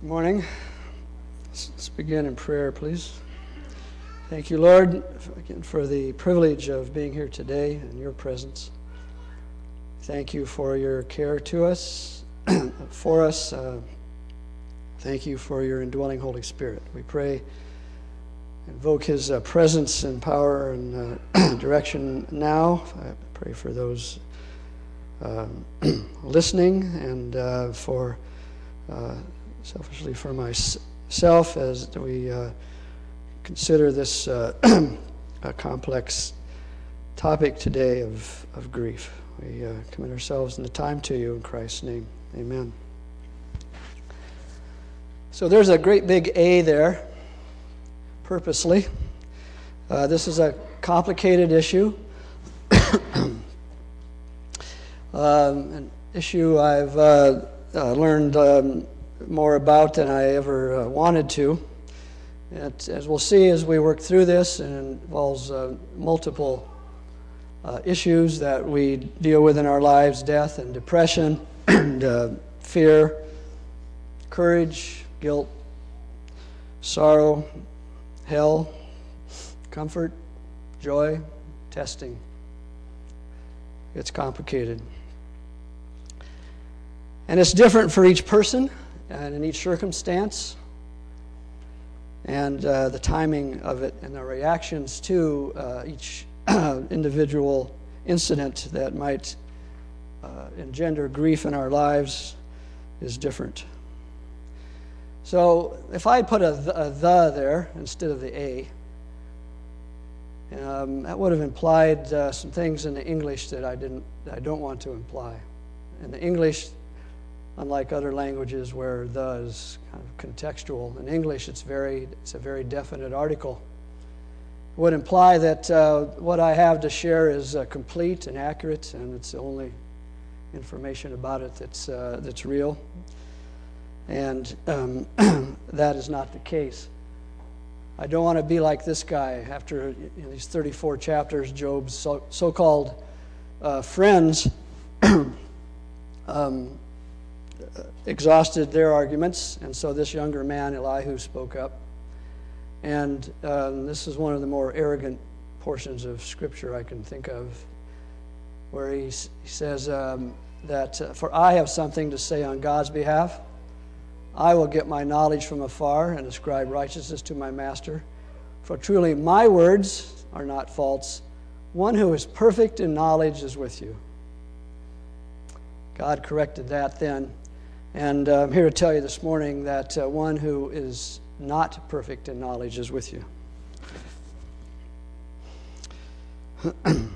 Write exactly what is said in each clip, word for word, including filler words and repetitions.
Good morning. Let's begin in prayer, please. Thank you, Lord, again for the privilege of being here today in your presence. Thank you for your care to us, for us. Uh, thank you for your indwelling Holy Spirit. We pray, invoke his uh, presence and power and uh, direction now. I pray for those um, listening and uh, for uh, selfishly for myself as we uh, consider this uh, a complex topic today of, of grief. We uh, commit ourselves in the time to you in Christ's name. Amen. So there's a great big A there, purposely. Uh, this is a complicated issue. um, an issue I've uh, uh, learned um, more about than I ever uh, wanted to. It, as we'll see as we work through this, it involves uh, multiple uh, issues that we deal with in our lives: death and depression, and uh, fear, courage, guilt, sorrow, hell, comfort, joy, testing. It's complicated. And it's different for each person and in each circumstance, and uh, the timing of it and the reactions to uh, each individual incident that might uh, engender grief in our lives is different. So if I had put a the, a the there instead of the a, um, that would have implied uh, some things in the English that I didn't, that I don't want to imply. In the English, unlike other languages where the is kind of contextual, in English it's very it's a very definite article. It would imply that uh, what I have to share is uh, complete and accurate, and it's the only information about it that's uh, that's real. And um, that is not the case. I don't want to be like this guy. After you know, these thirty-four chapters, Job's so, so-called uh, friends um, exhausted their arguments, and so this younger man, Elihu, spoke up. And um, this is one of the more arrogant portions of Scripture I can think of, where he, he says um, that, uh, for I have something to say on God's behalf. I will get my knowledge from afar and ascribe righteousness to my master. For truly my words are not false. One who is perfect in knowledge is with you. God corrected that then. And uh, I'm here to tell you this morning that uh, one who is not perfect in knowledge is with you. I'm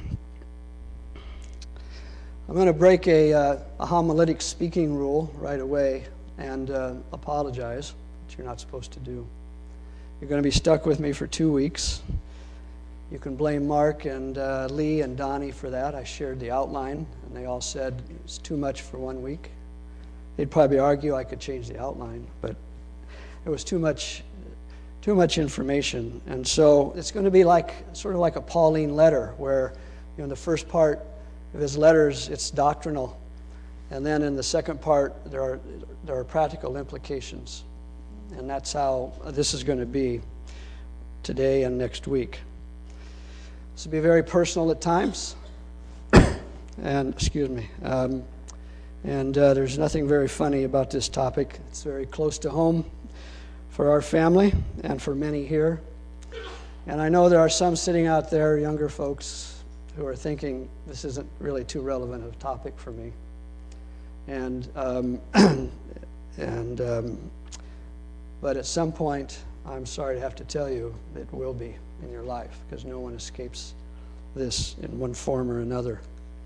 going to break a, uh, a homiletic speaking rule right away and uh, apologize, which you're not supposed to do. You're going to be stuck with me for two weeks. You can blame Mark and uh, Lee and Donnie for that. I shared the outline, and they all said it's too much for one week. They'd probably argue I could change the outline, but it was too much, too much information. And so it's going to be like sort of like a Pauline letter, where you know in the first part of his letters it's doctrinal, and then in the second part there are there are practical implications, and that's how this is going to be today and next week. This will be very personal at times, and excuse me. Um, And uh, there's nothing very funny about this topic. It's very close to home for our family and for many here. And I know there are some sitting out there, younger folks, who are thinking this isn't really too relevant of a topic for me. And um, and um, but at some point, I'm sorry to have to tell you, it will be in your life, because no one escapes this in one form or another.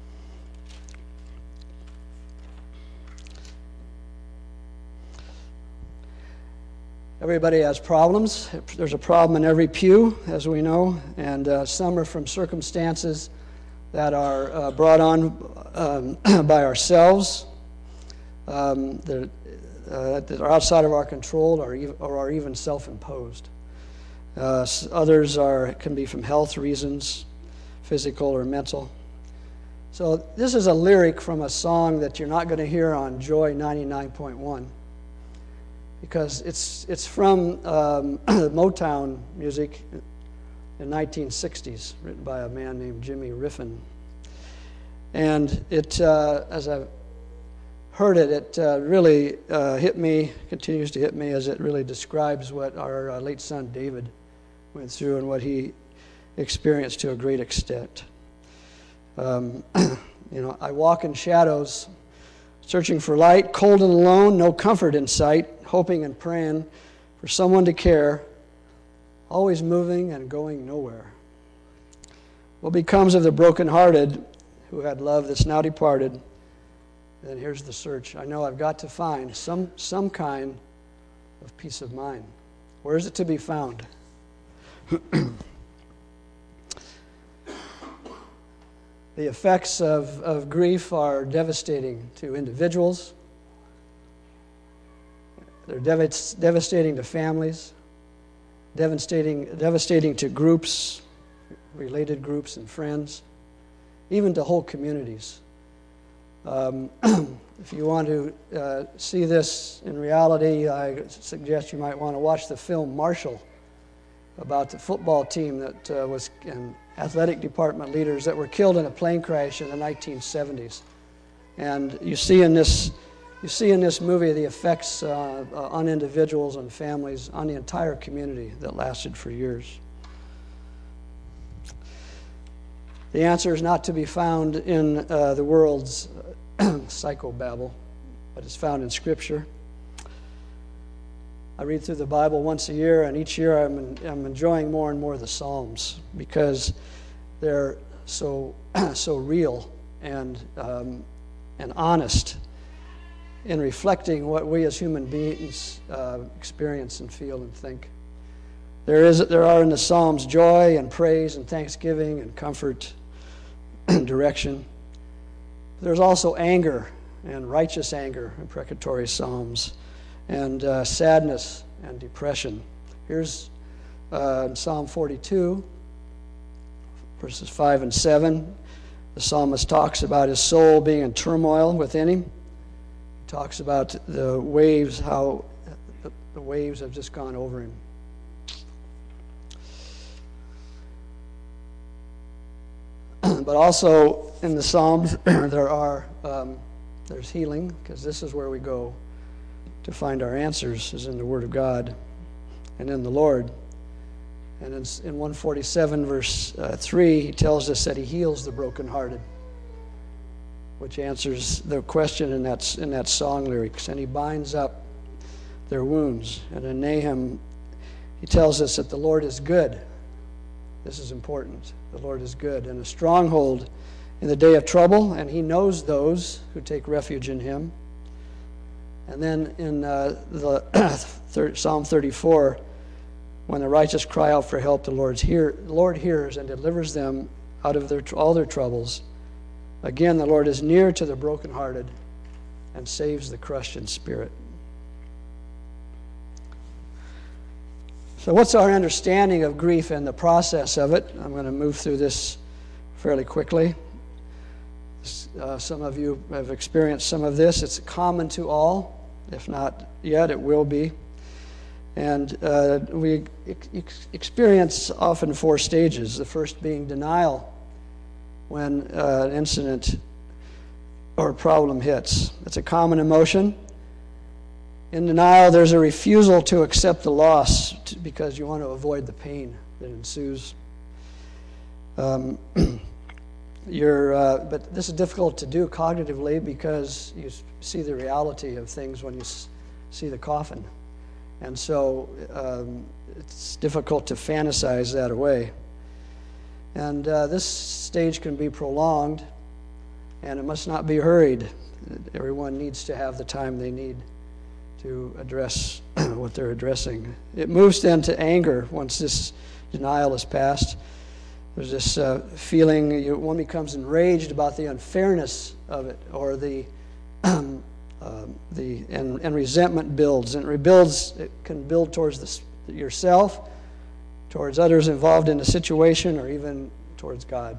Everybody has problems. There's a problem in every pew, as we know, and uh, some are from circumstances that are uh, brought on um, by ourselves, um, that, uh, that are outside of our control or, ev- or are even self-imposed. Uh, others are can be from health reasons, physical or mental. So this is a lyric from a song that you're not going to hear on Joy ninety-nine point one. because it's it's from um, Motown music in nineteen sixties, written by a man named Jimmy Riffin. And it, uh, as I've heard it, it uh, really uh, hit me, continues to hit me, as it really describes what our uh, late son David went through and what he experienced to a great extent. Um, you know, I walk in shadows, searching for light, cold and alone, no comfort in sight, hoping and praying for someone to care, always moving and going nowhere. What becomes of the brokenhearted who had love that's now departed? Then here's the search. I know I've got to find some some kind of peace of mind. Where is it to be found? The effects of, of grief are devastating to individuals. They're dev- devastating to families, devastating, devastating to groups, related groups and friends, even to whole communities. Um, if you want to uh, see this in reality, I suggest you might want to watch the film Marshall, about the football team that uh, was and athletic department leaders that were killed in a plane crash in the nineteen seventies. And you see in this, you see in this movie the effects uh, uh, on individuals and families, on the entire community that lasted for years. The answer is not to be found in uh, the world's psychobabble, but it's found in Scripture. I read through the Bible once a year, and each year I'm, I'm enjoying more and more the Psalms because they're so so real and um, and honest in reflecting what we as human beings uh, experience and feel and think. There is there are in the Psalms joy and praise and thanksgiving and comfort and direction. There's also anger and righteous anger in precatory Psalms, and uh, sadness and depression. Here's uh, Psalm forty-two, verses five and seven. The psalmist talks about his soul being in turmoil within him. He talks about the waves, how the, the waves have just gone over him. But also in the Psalms, there are um, there's healing, because this is where we go to find our answers, is in the Word of God and in the Lord. And in, in one forty-seven, verse uh, three, he tells us that he heals the brokenhearted, which answers the question in that, in that song lyrics. And he binds up their wounds. And in Nahum, he tells us that the Lord is good. This is important. The Lord is good and a stronghold in the day of trouble, and he knows those who take refuge in him. And then in uh, the Psalm thirty-four, when the righteous cry out for help, the Lord's hear, the Lord hears and delivers them out of their, all their troubles. Again, the Lord is near to the brokenhearted and saves the crushed in spirit. So what's our understanding of grief and the process of it? I'm going to move through this fairly quickly. Uh, some of you have experienced some of this. It's common to all. If not yet, it will be. And uh, we ex- experience often four stages. The first being denial, when uh, an incident or problem hits. It's a common emotion. In denial, there's a refusal to accept the loss to, because you want to avoid the pain that ensues. Um, you're, uh, but this is difficult to do cognitively because you see the reality of things when you s- see the coffin. And so um, it's difficult to fantasize that away. And uh, this stage can be prolonged, and it must not be hurried. Everyone needs to have the time they need to address what they're addressing. It moves then to anger once this denial is passed. There's this uh, feeling, you, one becomes enraged about the unfairness of it, or the um, uh, the and, and resentment builds, and it rebuilds. It can build towards this, yourself, towards others involved in the situation, or even towards God.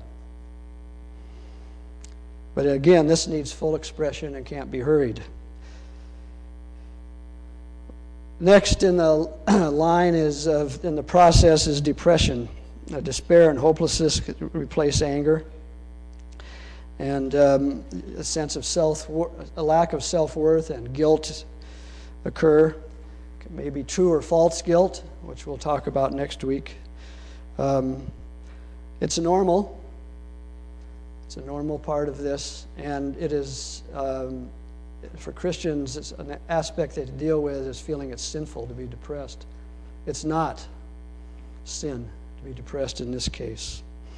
But again, this needs full expression and can't be hurried. Next in the line is, of, in the process, is depression. Uh, despair and hopelessness replace anger. And um, a sense of self, a lack of self-worth and guilt occur. It may be true or false guilt, which we'll talk about next week. Um, it's normal. It's a normal part of this, and it is, um, for Christians, it's an aspect they deal with is feeling it's sinful to be depressed. It's not sin to be depressed in this case.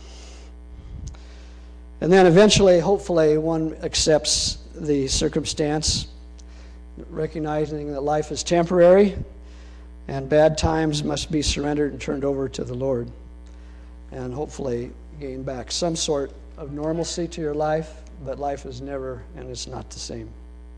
And then eventually, hopefully, one accepts the circumstance, recognizing that life is temporary and bad times must be surrendered and turned over to the Lord, and hopefully gain back some sort of normalcy to your life, but life is never, and it's not the same.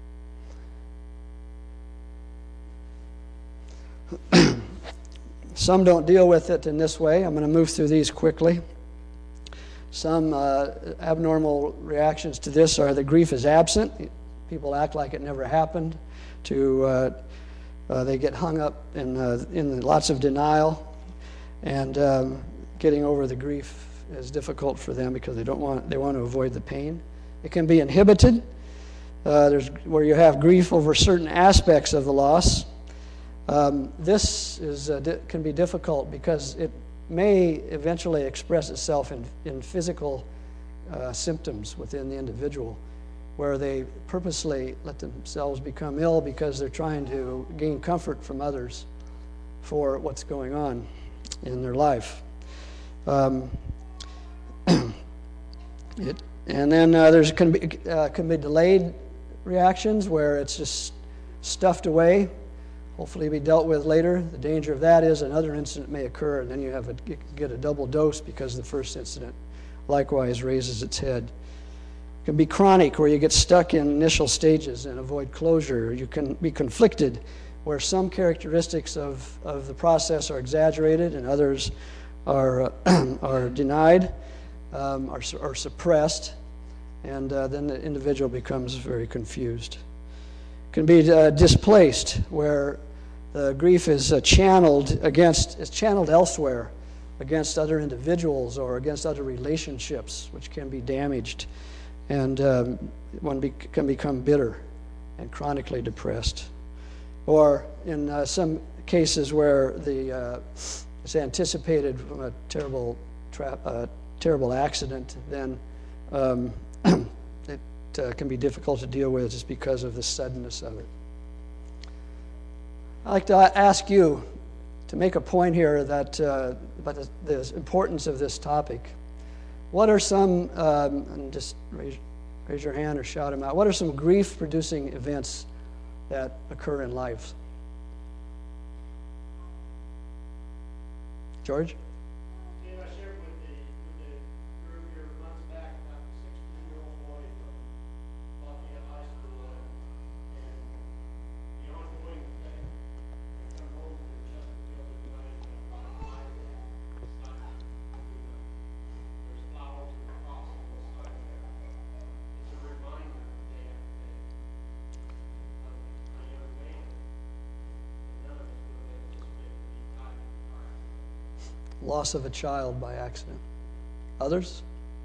Some don't deal with it in this way. I'm going to move through these quickly. Some uh, abnormal reactions to this are the grief is absent. People act like it never happened. To uh, uh, they get hung up in uh, in lots of denial, and um, getting over the grief is difficult for them because they don't want they want to avoid the pain. It can be inhibited. Uh, there's where you have grief over certain aspects of the loss. Um, this is uh, di- can be difficult because it may eventually express itself in, in physical uh, symptoms within the individual, where they purposely let themselves become ill because they're trying to gain comfort from others for what's going on in their life. Um, it, and then uh, there's can be, uh, can be delayed reactions where it's just stuffed away, hopefully be dealt with later. The danger of that is another incident may occur, and then you have a, you get a double dose because the first incident likewise raises its head. It can be chronic, where you get stuck in initial stages and avoid closure. You can be conflicted, where some characteristics of, of the process are exaggerated and others are uh, are denied, um, are, are suppressed, and uh, then the individual becomes very confused. It can be uh, displaced, where the grief is uh, channeled against, is channeled elsewhere, against other individuals or against other relationships, which can be damaged, and um, one be, can become bitter and chronically depressed. Or in uh, some cases where the uh, it's anticipated from a terrible, tra- uh, terrible accident, then um, it uh, can be difficult to deal with just because of the suddenness of it. I'd like to ask you to make a point here that uh, about the, the importance of this topic. What are some, um, and just raise, raise your hand or shout them out, what are some grief-producing events that occur in life? George? Yeah, I shared with the, with the group here months back about the sixteen-year-old boy from Lafayette High School, and, and the ongoing thing. I come home to Chesterfield at night, and my wife and son, there's flowers and a cross on the side there. It's a reminder day after day of a young man. And none of us would have anticipated to be tied to the car. Loss of a child by accident. Others?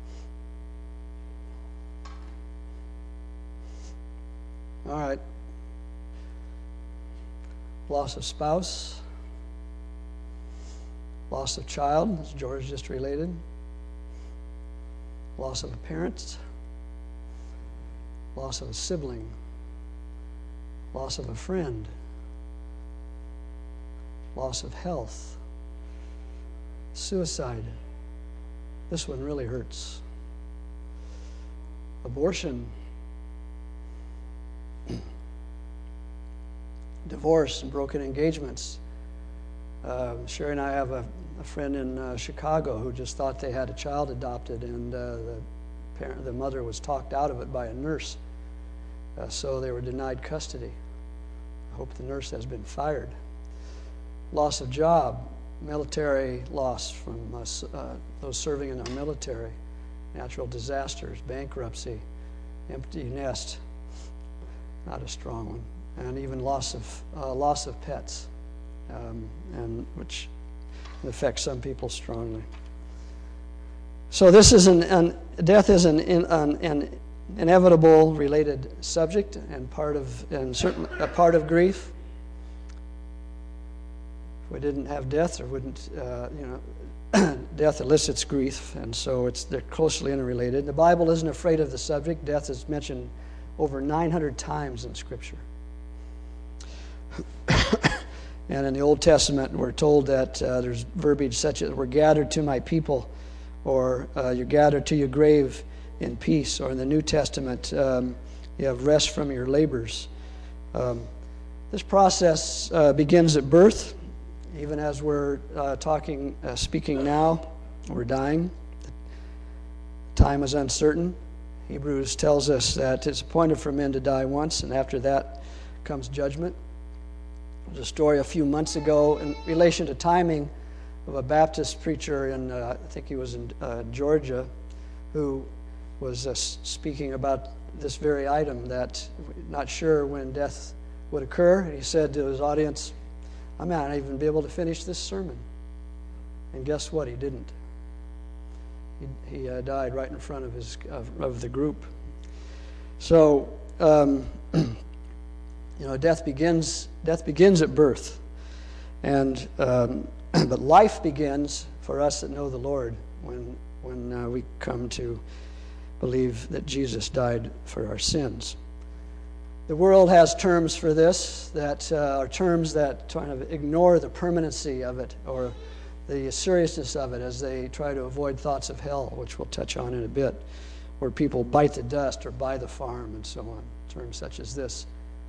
All right. Loss of spouse. Loss of child, as George just related. Loss of a parent. Loss of a sibling. Loss of a friend. Loss of health. Suicide. This one really hurts. Abortion. Divorce and broken engagements. Uh, Sherry and I have a, a friend in uh, Chicago who just thought they had a child adopted, and uh, the parent, the mother was talked out of it by a nurse, uh, so they were denied custody. I hope the nurse has been fired. Loss of job. Military loss from uh, uh, those serving in our military, natural disasters, bankruptcy, empty nest, not a strong one, and even loss of uh, loss of pets, um, and which affects some people strongly. So this is an, an death is an, an, an inevitable related subject and part of and certain a part of grief. If we didn't have death, there wouldn't uh, you know death elicits grief, and so it's they're closely interrelated. The Bible isn't afraid of the subject. Death is mentioned over nine hundred times in Scripture. And in the Old Testament, we're told that uh, there's verbiage such as, "We're gathered to my people," or uh, "You're gathered to your grave in peace," or in the New Testament, um, you have "rest from your labors." Um, this process uh, begins at birth. Even as we're uh, talking, uh, speaking now, we're dying. Time is uncertain. Hebrews tells us that it's appointed for men to die once, and after that comes judgment. There's a story a few months ago in relation to timing of a Baptist preacher in, uh, I think he was in uh, Georgia, who was uh, speaking about this very item, that not sure when death would occur. And he said to his audience, "I may not even be able to finish this sermon." And guess what? He didn't. He, he uh, died right in front of his of, of the group. So, um, you know, death begins. Death begins at birth, and um, but life begins for us that know the Lord when when uh, we come to believe that Jesus died for our sins. The world has terms for this that uh, are terms that kind of ignore the permanency of it or the seriousness of it as they try to avoid thoughts of hell, which we'll touch on in a bit, where people bite the dust or buy the farm and so on. Terms such as this,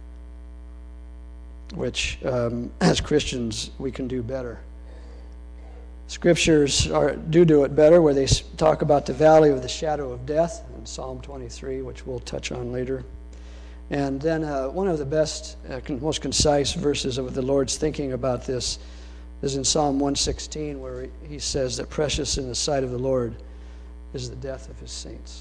which um, as Christians we can do better. Scriptures are, do do it better, where they talk about the valley of the shadow of death in Psalm twenty-three, which we'll touch on later. And then uh, one of the best, uh, most concise verses of the Lord's thinking about this is in Psalm one sixteen, where he says that precious in the sight of the Lord is the death of his saints.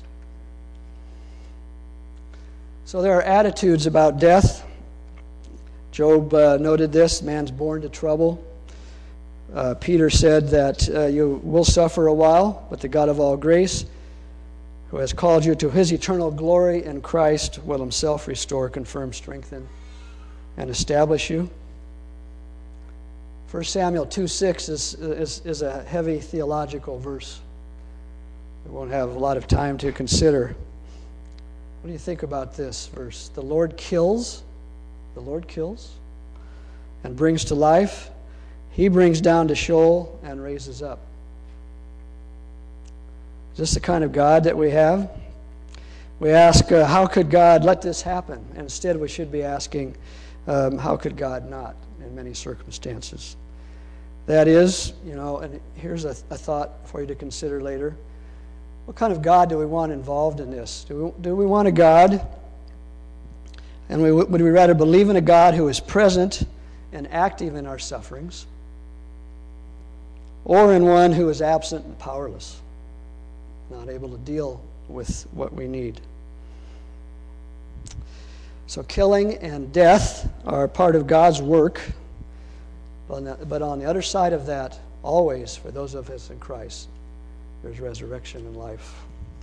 So there are attitudes about death. Job uh, noted this: man's born to trouble. Uh, Peter said that uh, you will suffer a while, but the God of all grace, who has called you to his eternal glory in Christ, will himself restore, confirm, strengthen, and establish you. First Samuel two six is, is, is a heavy theological verse. We won't have a lot of time to consider. What do you think about this verse? The Lord kills, the Lord kills, and brings to life. He brings down to Sheol and raises up. Is this the kind of God that we have? We ask, uh, how could God let this happen? And instead we should be asking, um, how could God not in many circumstances? That is, you know, and here's a, a thought for you to consider later. What kind of God do we want involved in this? Do we, do we want a God, and we, would we rather believe in a God who is present and active in our sufferings, or in one who is absent and powerless, not able to deal with what we need? So killing and death are part of God's work, but on the other side of that, always, for those of us in Christ, there's resurrection and life.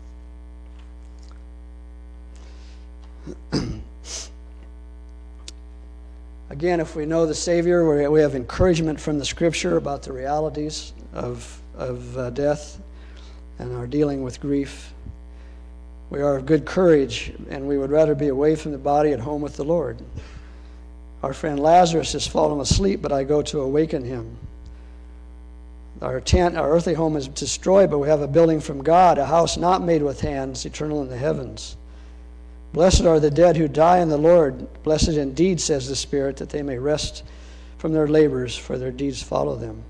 Again, if we know the Savior, we have encouragement from the Scripture about the realities of, of uh, death and our dealing with grief. We are of good courage, and we would rather be away from the body at home with the Lord. Our friend Lazarus has fallen asleep, but I go to awaken him. Our tent, our earthly home is destroyed, but we have a building from God, a house not made with hands, eternal in the heavens. Blessed are the dead who die in the Lord. Blessed indeed, says the Spirit, that they may rest from their labors, for their deeds follow them.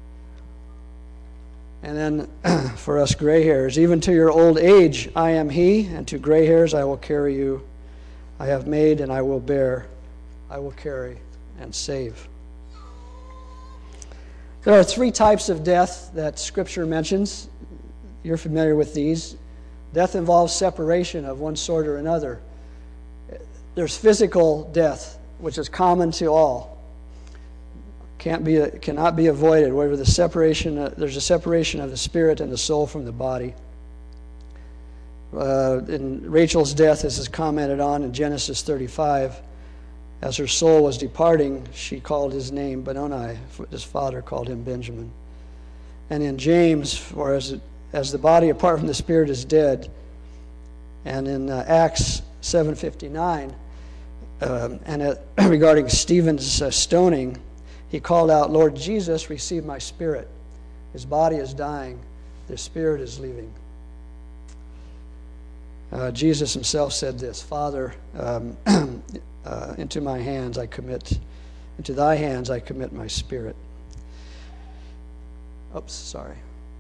And then for us gray hairs, even to your old age I am he, and to gray hairs I will carry you. I have made and I will bear. I will carry and save. There are three types of death that Scripture mentions. You're familiar with these. Death involves separation of one sort or another. There's physical death which is common to all. Can't be, cannot be avoided. Where the separation, uh, there's a separation of the spirit and the soul from the body. Uh, in Rachel's death, this is commented on in Genesis thirty-five. As her soul was departing, she called his name Benoni. His father called him Benjamin. And in James, for as, as the body apart from the spirit is dead, and in uh, Acts seven fifty-nine, um, and uh, regarding Stephen's uh, stoning, he called out, "Lord Jesus, receive my spirit." His body is dying. His spirit is leaving. Uh, Jesus himself said this, "Father, um, uh, into my hands I commit, into thy hands I commit my spirit." Oops, sorry.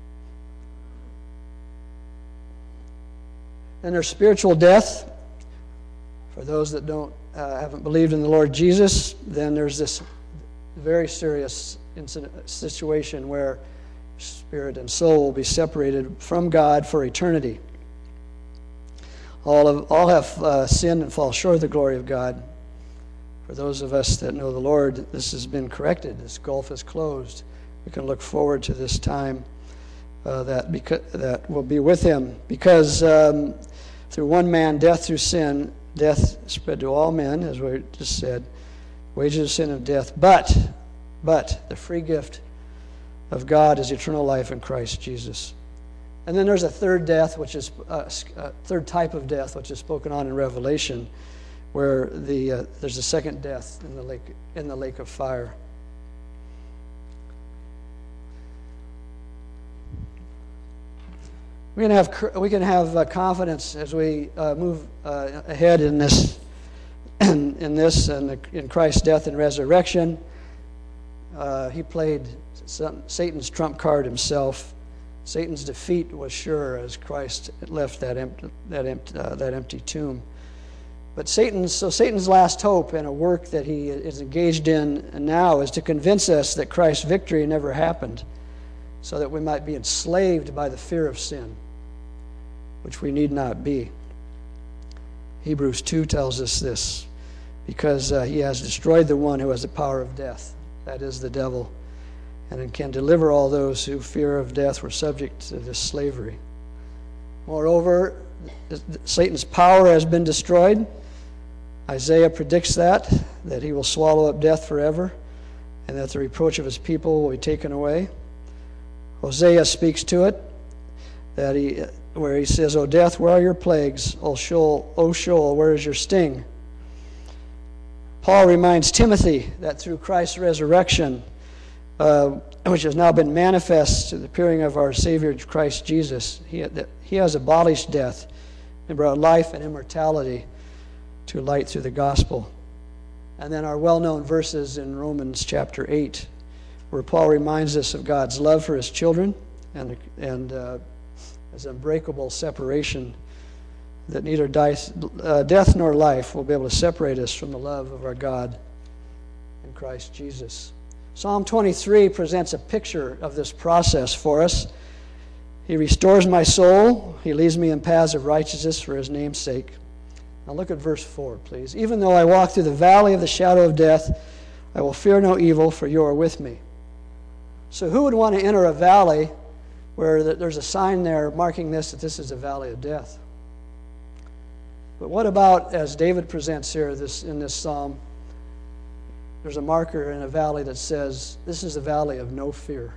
And there's spiritual death. For those that don't uh, haven't believed in the Lord Jesus, then there's this very serious incident, situation where spirit and soul will be separated from God for eternity. All of all have uh, sinned and fall short of the glory of God. For those of us that know the Lord, this has been corrected. This gulf is closed. We can look forward to this time uh, that beca- that will be with Him, because um, through one man, death through sin, death spread to all men, as we just said. Wages of sin of death, but but the free gift of God is eternal life in Christ Jesus. And then there's a third death, which is uh, a third type of death, which is spoken on in Revelation, where the uh, there's a second death in the lake in the lake of fire. We can have we can have uh, confidence as we uh, move uh, ahead in this in, in this and in Christ's death and resurrection. Uh, he played some, Satan's trump card himself. Satan's defeat was sure as Christ left that empty, that empty, uh, that empty tomb. But Satan's so Satan's last hope and a work that he is engaged in now is to convince us that Christ's victory never happened, so that we might be enslaved by the fear of sin, which we need not be. Hebrews two tells us this, because uh, he has destroyed the one who has the power of death, that is the devil, and can deliver all those who fear of death were subject to this slavery. Moreover, Satan's power has been destroyed. Isaiah predicts that, that he will swallow up death forever, and that the reproach of his people will be taken away. Hosea speaks to it, that he, where he says, "O death, where are your plagues? O Sheol, O Sheol, where is your sting?" Paul reminds Timothy that through Christ's resurrection, uh, which has now been manifest to the appearing of our Savior Christ Jesus, he, that he has abolished death and brought life and immortality to light through the gospel. And then our well-known verses in Romans chapter eight, where Paul reminds us of God's love for his children and, and uh, his unbreakable separation, that neither dice, uh, death nor life will be able to separate us from the love of our God in Christ Jesus. Psalm twenty-three presents a picture of this process for us. He restores my soul. He leads me in paths of righteousness for his name's sake. Now look at verse four, please. "Even though I walk through the valley of the shadow of death, I will fear no evil, for you are with me." So who would want to enter a valley where there's a sign there marking this, that this is a valley of death? But what about, as David presents here this in this psalm, there's a marker in a valley that says, this is a valley of no fear.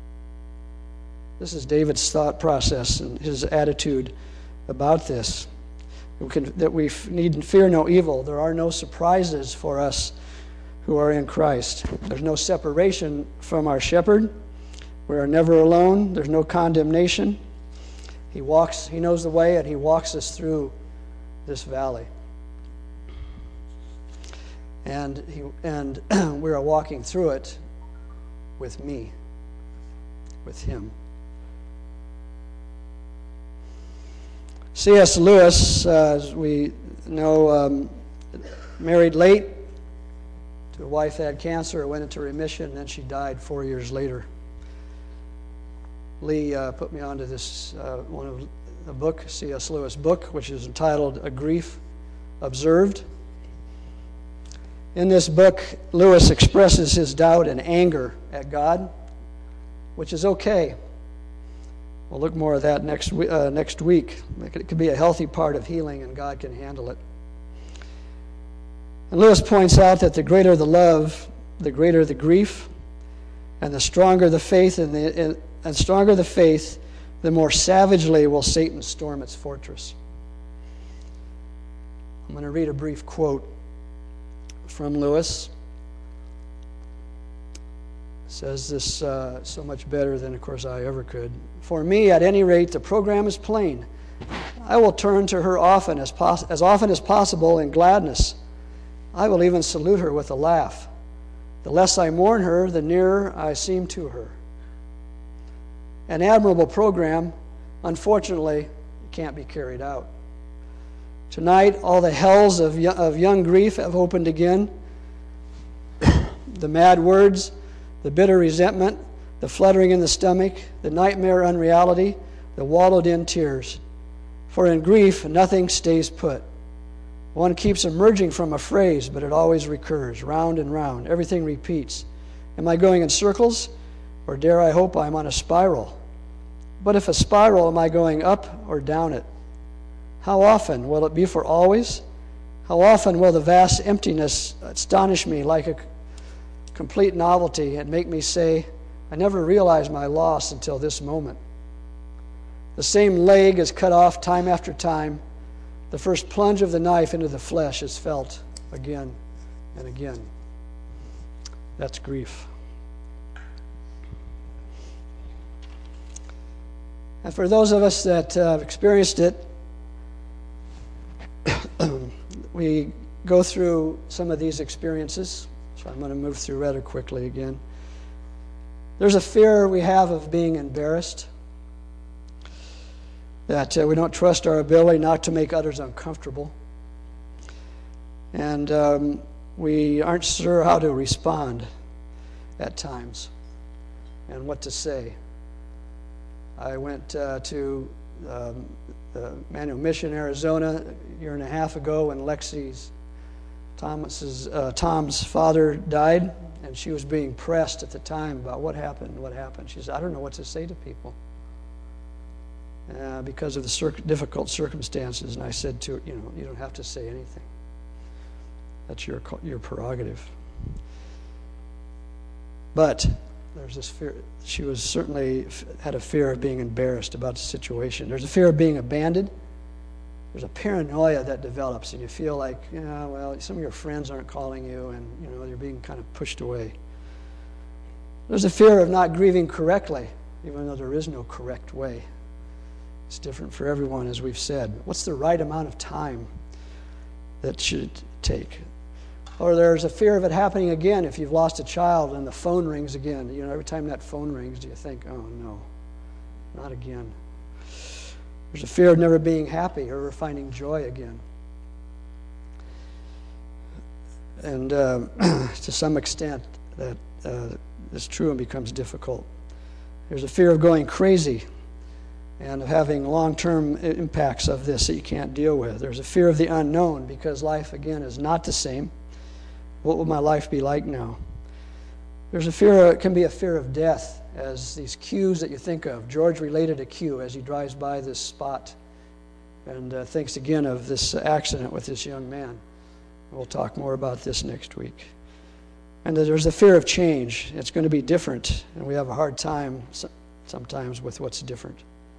This is David's thought process and his attitude about this. We can, that we need fear no evil. There are no surprises for us who are in Christ. There's no separation from our shepherd. We are never alone. There's no condemnation. He walks, he knows the way, and he walks us through this valley. And he and we are walking through it with me, with him. C S Lewis, uh, as we know, um, married late to a wife that had cancer, went into remission, and then she died four years later. Lee uh, put me onto this uh, one of a book, C S Lewis book, which is entitled "A Grief Observed." In this book, Lewis expresses his doubt and anger at God, which is okay. We'll look more at that next, uh, next week. It could be a healthy part of healing, and God can handle it. And Lewis points out that the greater the love, the greater the grief, and the stronger the faith, and, the, and stronger the faith, the more savagely will Satan storm its fortress. I'm going to read a brief quote from Lewis. It says this uh, so much better than, of course, I ever could. For me, at any rate, the program is plain. I will turn to her often as, pos- as often as possible in gladness. I will even salute her with a laugh. The less I mourn her, the nearer I seem to her. An admirable program, unfortunately, can't be carried out. Tonight, all the hells of, y- of young grief have opened again. The mad words, the bitter resentment, the fluttering in the stomach, the nightmare unreality, the wallowed-in tears. For in grief, nothing stays put. One keeps emerging from a phrase, but it always recurs, round and round. Everything repeats. Am I going in circles, or dare I hope I'm on a spiral? But if a spiral, am I going up or down it? How often? Will it be for always? How often will the vast emptiness astonish me like a complete novelty and make me say, I never realized my loss until this moment? The same leg is cut off time after time. The first plunge of the knife into the flesh is felt again and again. That's grief. And for those of us that uh, have experienced it, we go through some of these experiences. So I'm going to move through rather quickly again. There's a fear we have of being embarrassed, that uh, we don't trust our ability not to make others uncomfortable. And um, we aren't sure how to respond at times and what to say. I went uh, to um, the Manual Mission, Arizona, a year and a half ago when Lexi's, Thomas's, uh, Tom's father died, and she was being pressed at the time about what happened, what happened. She said, I don't know what to say to people uh, because of the cir- difficult circumstances. And I said to her, you know, you don't have to say anything. That's your your prerogative. But there's this fear. She was certainly had a fear of being embarrassed about the situation. There's a fear of being abandoned. There's a paranoia that develops, and you feel like, yeah, well, some of your friends aren't calling you, and you know you're being kind of pushed away. There's a fear of not grieving correctly, even though there is no correct way. It's different for everyone, as we've said. What's the right amount of time that should take? Or there's a fear of it happening again if you've lost a child and the phone rings again. You know, every time that phone rings, do you think, oh no, not again. There's a fear of never being happy or finding joy again. And uh, to some extent, that uh, is true and becomes difficult. There's a fear of going crazy and of having long-term impacts of this that you can't deal with. There's a fear of the unknown because life, again, is not the same. What will my life be like now? There's a fear, it can be a fear of death, as these cues that you think of. George related a cue as he drives by this spot and uh, thinks again of this accident with this young man. We'll talk more about this next week. And there's a fear of change. It's going to be different, and we have a hard time sometimes with what's different.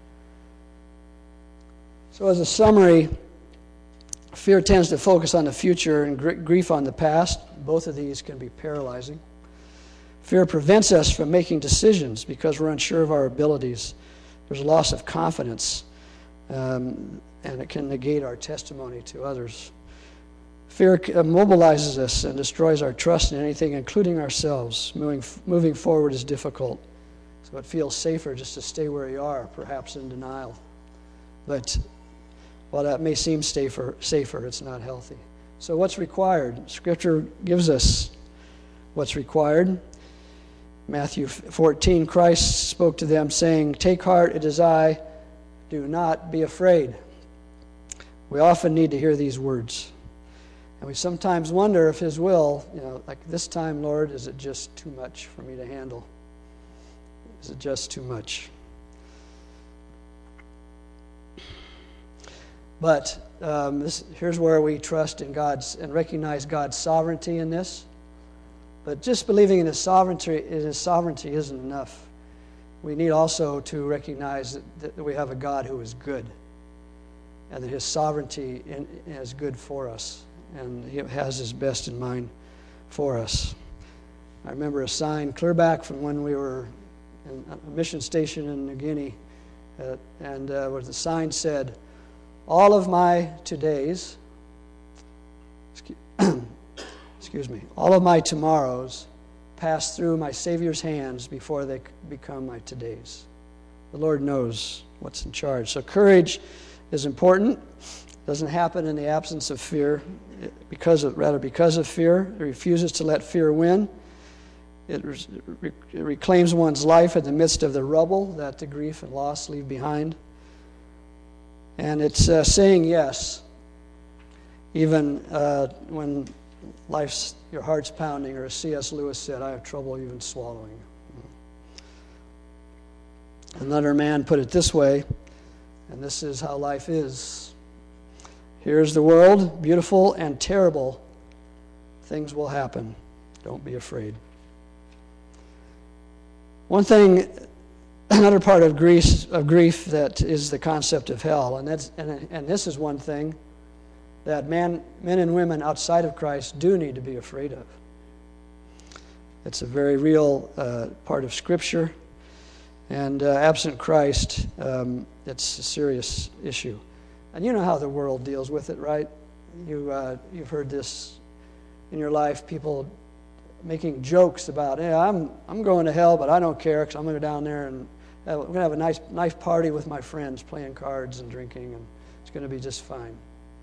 So as a summary, fear tends to focus on the future and gr- grief on the past. Both of these can be paralyzing. Fear prevents us from making decisions because we're unsure of our abilities. There's a loss of confidence, um, and it can negate our testimony to others. Fear mobilizes us and destroys our trust in anything, including ourselves. Moving, moving forward is difficult, so it feels safer just to stay where you are, perhaps in denial. But while that may seem safer, safer, it's not healthy. So what's required? Scripture gives us what's required. Matthew fourteen, Christ spoke to them saying, "Take heart, it is I, do not be afraid." We often need to hear these words. And we sometimes wonder if His will, you know, like this time, Lord, is it just too much for me to handle? Is it just too much? But um, this, here's where we trust in God's and recognize God's sovereignty in this. But just believing in His sovereignty, in His sovereignty isn't enough. We need also to recognize that, that we have a God who is good, and that His sovereignty in, is good for us, and He has His best in mind for us. I remember a sign clear back from when we were in a mission station in New Guinea, uh, and uh, where the sign said, "All of my todays, excuse, excuse me, all of my tomorrows pass through my Savior's hands before they become my todays." The Lord knows what's in charge. So courage is important. It doesn't happen in the absence of fear, it, because of, rather because of fear. It refuses to let fear win. It, re, it reclaims one's life in the midst of the rubble that the grief and loss leave behind. And it's uh, saying yes, even uh, when life's, your heart's pounding, or as C S Lewis said, "I have trouble even swallowing." Another man put it this way, and this is how life is. "Here's the world, beautiful and terrible. Things will happen. Don't be afraid." One thing, another part of grief, of grief that is the concept of hell, and that's and, and this is one thing that man, men and women outside of Christ do need to be afraid of. It's a very real uh, part of Scripture, and uh, absent Christ, um, it's a serious issue. And you know how the world deals with it, right? You uh, you've heard this in your life, people making jokes about, "Yeah, I'm I'm going to hell, but I don't care because I'm going to go down there and have, we're going to have a nice nice party with my friends, playing cards and drinking, and it's going to be just fine."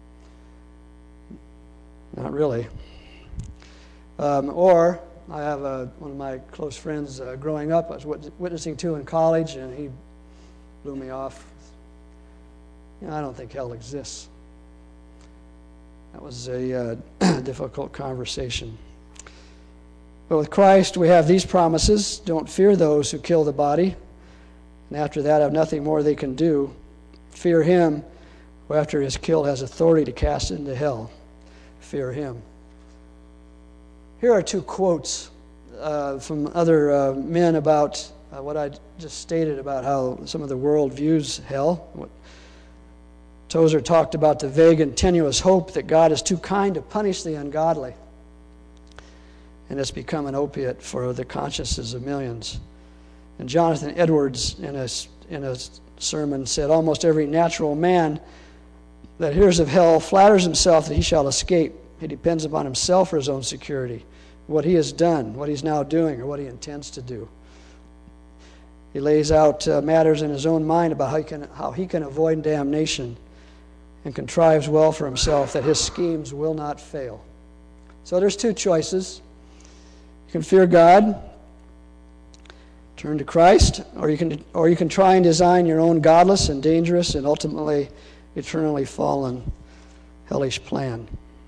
Not really. Um, or I have a, one of my close friends uh, growing up I was wit- witnessing to in college, and he blew me off. You know, "I don't think hell exists." That was a uh, difficult conversation. But with Christ, we have these promises. "Don't fear those who kill the body, and after that have nothing more they can do. Fear Him who after He is killed has authority to cast into hell. Fear Him." Here are two quotes uh, from other uh, men about uh, what I just stated about how some of the world views hell. What Tozer talked about the vague and tenuous hope that God is too kind to punish the ungodly, and it's become an opiate for the consciences of millions. And Jonathan Edwards, in a, in a sermon, said, "Almost every natural man that hears of hell flatters himself that he shall escape. He depends upon himself for his own security, what he has done, what he's now doing, or what he intends to do. He lays out uh, matters in his own mind about how he can, how he can avoid damnation, and contrives well for himself that his schemes will not fail." So there's two choices. You can fear God, turn to Christ, or you can or you can try and design your own godless and dangerous and ultimately eternally fallen hellish plan.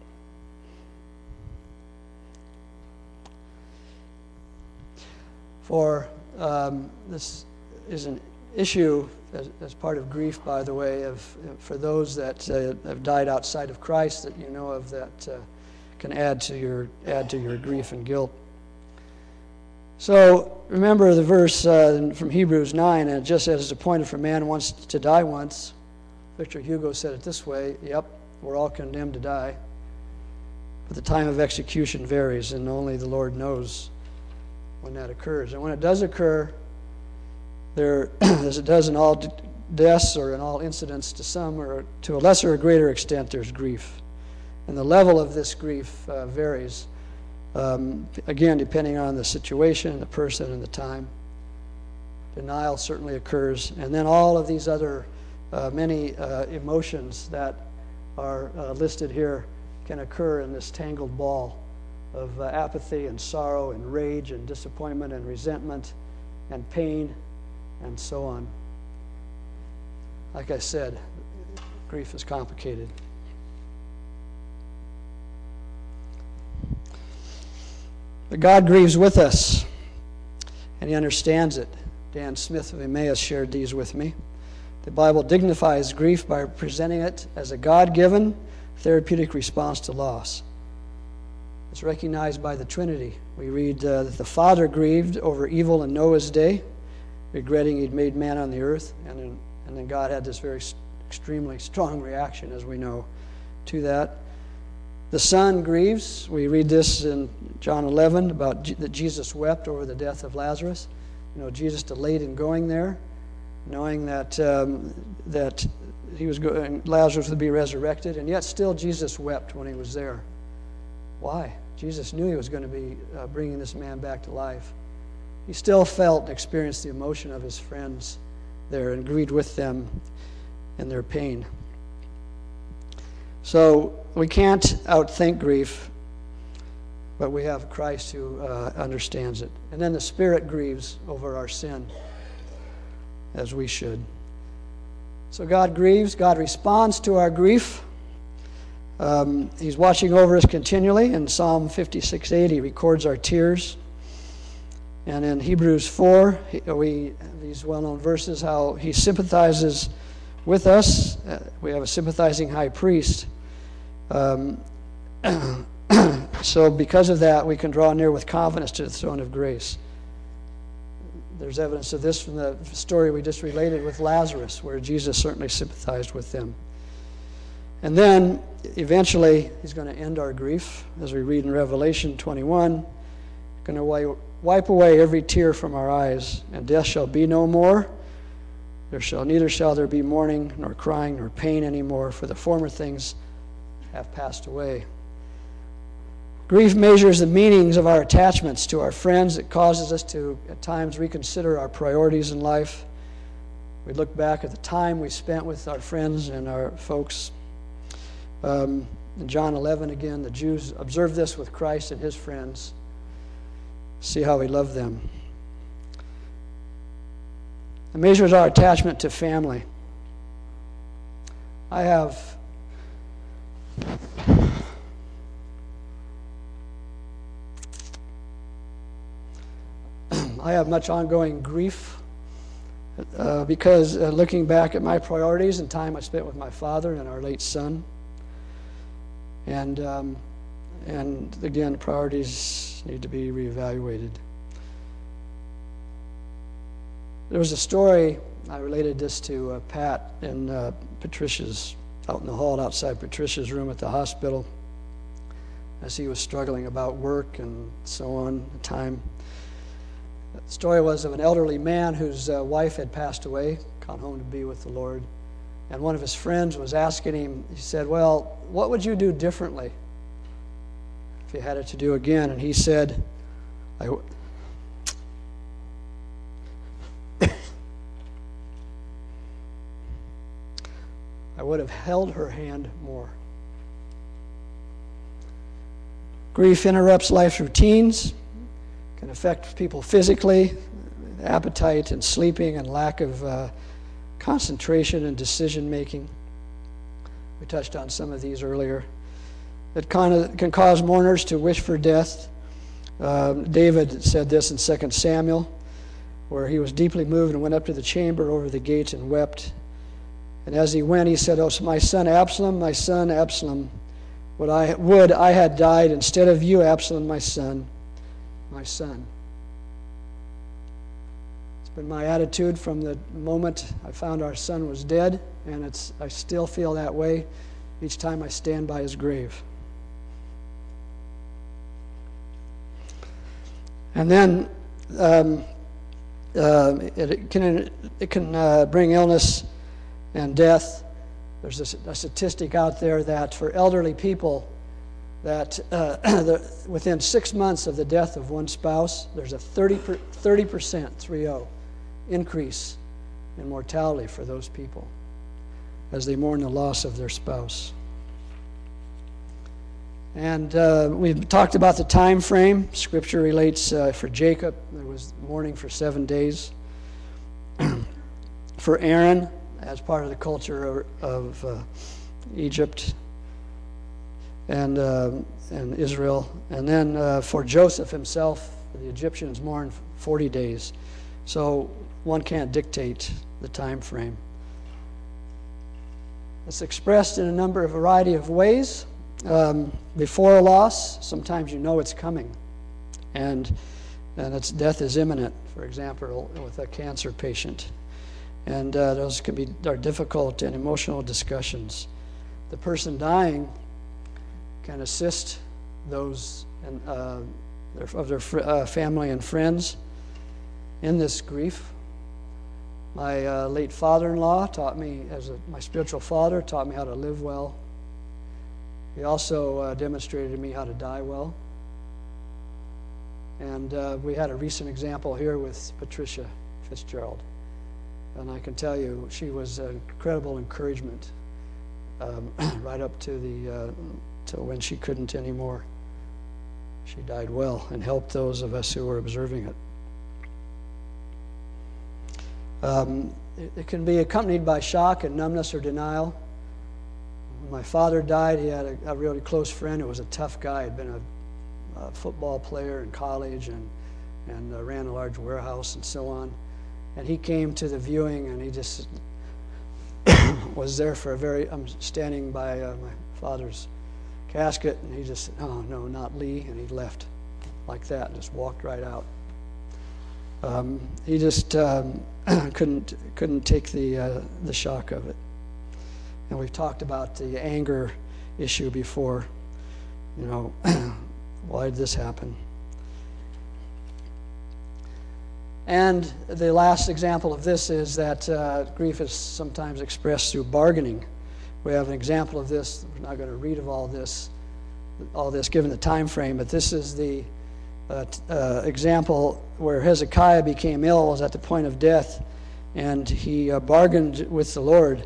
For um, this is an issue as, as part of grief, by the way, of for those that uh, have died outside of Christ that you know of that uh, can add to your add to your grief and guilt. So remember the verse uh, from Hebrews nine, and it just says, "It's appointed for man once to die once." Victor Hugo said it this way, "Yep, we're all condemned to die, but the time of execution varies, and only the Lord knows when that occurs." And when it does occur, there, as it does in all deaths or in all incidents, to some or to a lesser or greater extent, there's grief. And the level of this grief uh, varies, um, again, depending on the situation, the person, and the time. Denial certainly occurs. And then all of these other uh, many uh, emotions that are uh, listed here can occur in this tangled ball of uh, apathy and sorrow and rage and disappointment and resentment and pain and so on. Like I said, grief is complicated. But God grieves with us, and he understands it. Dan Smith of Emmaus shared these with me. The Bible dignifies grief by presenting it as a God-given therapeutic response to loss. It's recognized by the Trinity. We read uh, that the Father grieved over evil in Noah's day, regretting he'd made man on the earth, and then, and then God had this very extremely strong reaction, as we know, to that. The Son grieves. We read this in John eleven about G- that Jesus wept over the death of Lazarus. You know, Jesus delayed in going there, knowing that um, that he was going, Lazarus would be resurrected, and yet still Jesus wept when he was there. Why? Jesus knew he was going to be uh, bringing this man back to life. He still felt and experienced the emotion of his friends there and grieved with them in their pain. So we can't outthink grief, but we have Christ who uh, understands it. And then the Spirit grieves over our sin, as we should. So God grieves. God responds to our grief. Um, he's watching over us continually. In Psalm fifty-six eight, he records our tears. And in Hebrews four, we these well-known verses, how he sympathizes with us. Uh, we have a sympathizing high priest. Um, so because of that, we can draw near with confidence to the throne of grace. There's evidence of this from the story we just related with Lazarus, where Jesus certainly sympathized with them. And then, eventually, he's going to end our grief, as we read in Revelation twenty-one, going to wipe away every tear from our eyes, and death shall be no more. There shall neither shall there be mourning, nor crying, nor pain anymore, for the former things have passed away. Grief measures the meanings of our attachments to our friends. It causes us to, at times, reconsider our priorities in life. We look back at the time we spent with our friends and our folks. Um, in John eleven, again, the Jews observed this with Christ and his friends. See how he loved them. It measures our attachment to family. I have I have much ongoing grief uh, because uh, looking back at my priorities and time I spent with my father and our late son, and um, and again, priorities need to be reevaluated. There was a story, I related this to uh, Pat in uh, Patricia's, out in the hall outside Patricia's room at the hospital, as he was struggling about work and so on at the time. The story was of an elderly man whose uh, wife had passed away, gone home to be with the Lord. And one of his friends was asking him, he said, well, what would you do differently if you had it to do again? And he said, I w- I would have held her hand more. Grief interrupts life's routines, can affect people physically, appetite and sleeping and lack of uh, concentration and decision making. We touched on some of these earlier. It kind of can cause mourners to wish for death. Uh, David said this in Second Samuel, where he was deeply moved and went up to the chamber over the gates and wept. And as he went, he said, "Oh, my son Absalom, my son Absalom, would I would I had died instead of you, Absalom, my son, my son." It's been my attitude from the moment I found our son was dead, and it's I still feel that way each time I stand by his grave. And then um, uh, it can it can uh, bring illness and death. There's a, a statistic out there that for elderly people, that uh, the, within six months of the death of one spouse, there's a thirty percent, three oh, increase in mortality for those people as they mourn the loss of their spouse. And uh, we've talked about the time frame. Scripture relates uh, for Jacob, there was mourning for seven days. For Aaron, as part of the culture of, of uh, Egypt, and uh, and Israel. And then uh, for Joseph himself, the Egyptians mourned forty days. So one can't dictate the time frame. It's expressed in a number of variety of ways. Um, before a loss, sometimes you know it's coming, and and its death is imminent. For example, with a cancer patient, and uh, those can be are difficult and emotional discussions. The person dying can assist those and uh, their, of their fr- uh, family and friends in this grief. My uh, late father-in-law taught me, as a, my spiritual father, taught me how to live well. He also uh, demonstrated to me how to die well. And uh, we had a recent example here with Patricia Fitzgerald. And I can tell you, she was an incredible encouragement um, right up to the uh, to when she couldn't anymore. She died well and helped those of us who were observing it. Um, it, it can be accompanied by shock and numbness or denial. When my father died, he had a, a really close friend who was a tough guy. He'd been a, a football player in college and, and uh, ran a large warehouse and so on. And he came to the viewing, and he just was there for a very, I'm standing by uh, my father's casket, and he just said, "Oh, no, not Lee," and he left like that and just walked right out. Um, he just um, couldn't couldn't take the uh, the shock of it. And we've talked about the anger issue before. You know, why did this happen? And the last example of this is that uh, grief is sometimes expressed through bargaining. We have an example of this. We're not going to read of all this, all this given the time frame, but this is the uh, t- uh, example where Hezekiah became ill, was at the point of death, and he uh, bargained with the Lord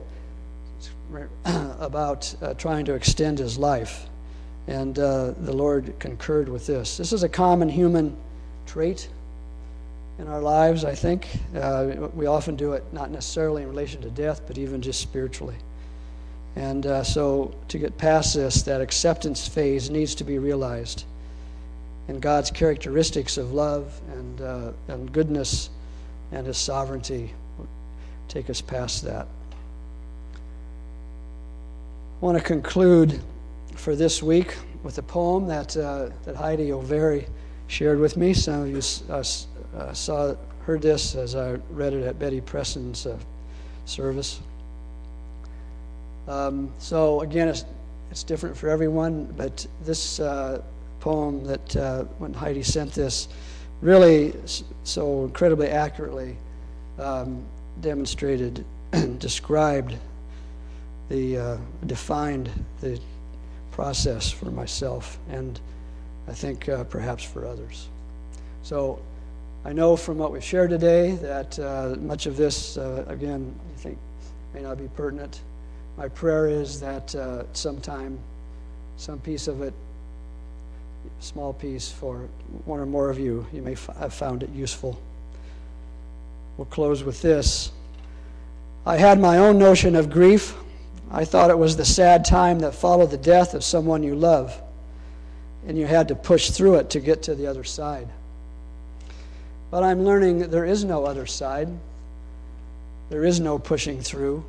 about uh, trying to extend his life. And uh, the Lord concurred with this. This is a common human trait in our lives, I think. Uh, we often do it not necessarily in relation to death, but even just spiritually. And uh, so to get past this, that acceptance phase needs to be realized. And God's characteristics of love and, uh, and goodness and his sovereignty will take us past that. I want to conclude for this week with a poem that, uh, that Heidi O'Veary shared with me. Some of you uh, Uh, saw, heard this as I read it at Betty Preston's uh, service. Um, so again, it's, it's different for everyone, but this uh, poem that uh, when Heidi sent this really so incredibly accurately um, demonstrated and described the, uh, defined the process for myself and I think uh, perhaps for others. So I know from what we've shared today that uh, much of this, uh, again, I think may not be pertinent. My prayer is that uh, sometime, some piece of it, small piece for one or more of you, you may f- have found it useful. We'll close with this. I had my own notion of grief. I thought it was the sad time that followed the death of someone you love, and you had to push through it to get to the other side. But I'm learning that there is no other side. There is no pushing through.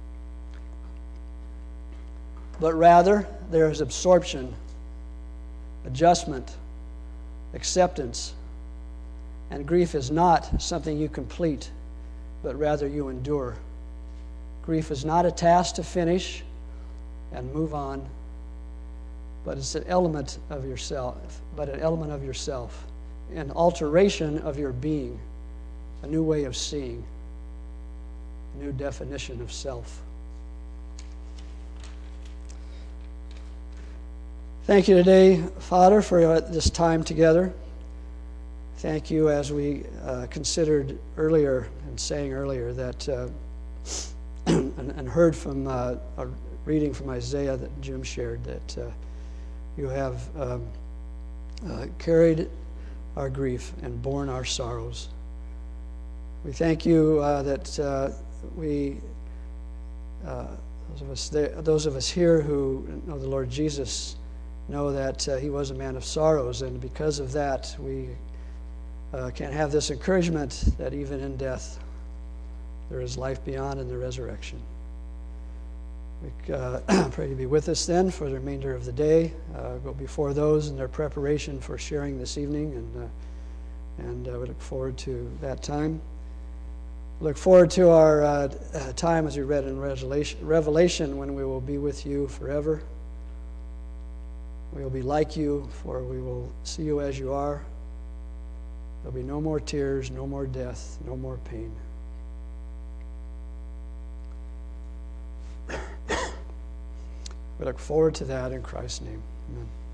But rather, there is absorption, adjustment, acceptance. And grief is not something you complete, but rather you endure. Grief is not a task to finish and move on, but it's an element of yourself, but an element of yourself. An alteration of your being, a new way of seeing, a new definition of self. Thank you today, Father, for this time together. Thank you as we uh, considered earlier and saying earlier that uh, and, and heard from uh, a reading from Isaiah that Jim shared that uh, you have um, uh, carried our grief and borne our sorrows. We thank you uh, that uh, we, uh, those of us there, those of us here who know the Lord Jesus, know that uh, he was a man of sorrows, and because of that, we uh, can have this encouragement that even in death, there is life beyond in the resurrection. We uh, pray you be with us then for the remainder of the day. Uh, go before those in their preparation for sharing this evening, and uh, and uh, we look forward to that time. Look forward to our uh, time, as we read in Revelation, when we will be with you forever. We will be like you, for we will see you as you are. There'll be no more tears, no more death, no more pain. We look forward to that in Christ's name. Amen.